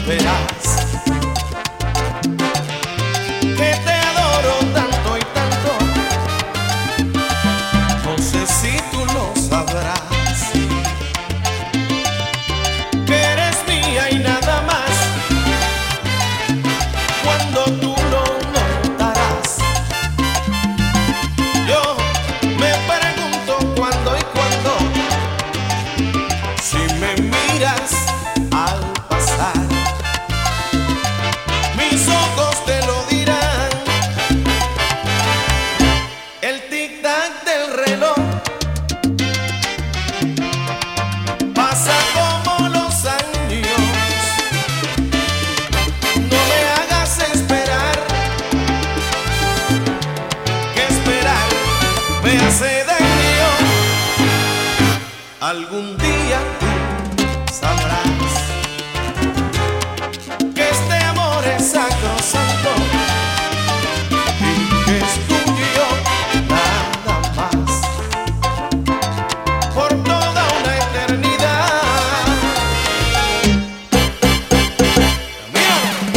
verás que te adoro tanto y tanto. No sé si tú lo sabrás, que eres mía y nada más. Cuando tú lo notarás, yo me pregunto cuándo y cuándo, si me miras al pasar, mis ojos te lo dirán. El tic-tac del reloj pasa como los años. No me hagas esperar, que esperar me hace daño. Algún día tú sabrás que este amor es sacrosanto y que es tuyo nada más por toda una eternidad. Mío.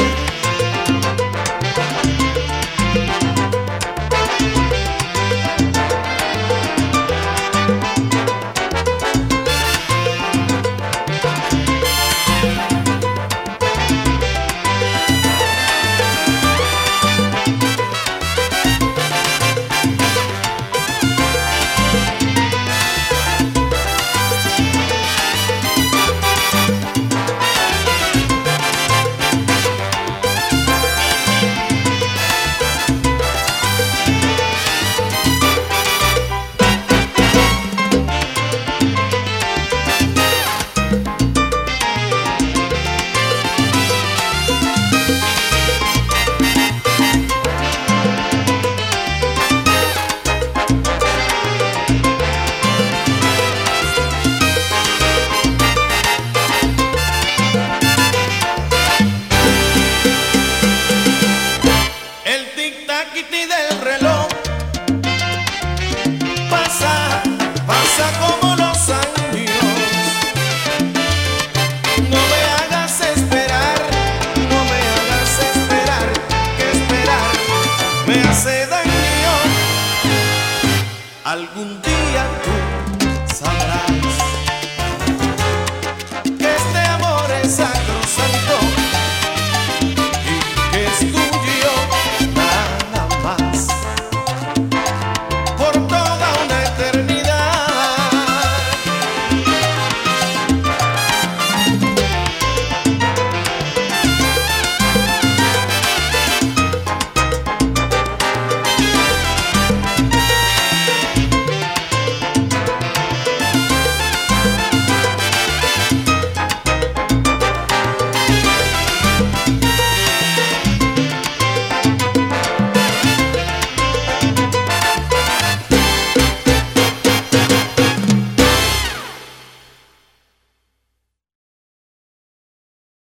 El tic-tac-iti del reloj pasa, pasa como los años. No me hagas esperar, no me hagas esperar, que esperar me hace daño. Algún día tú sabrás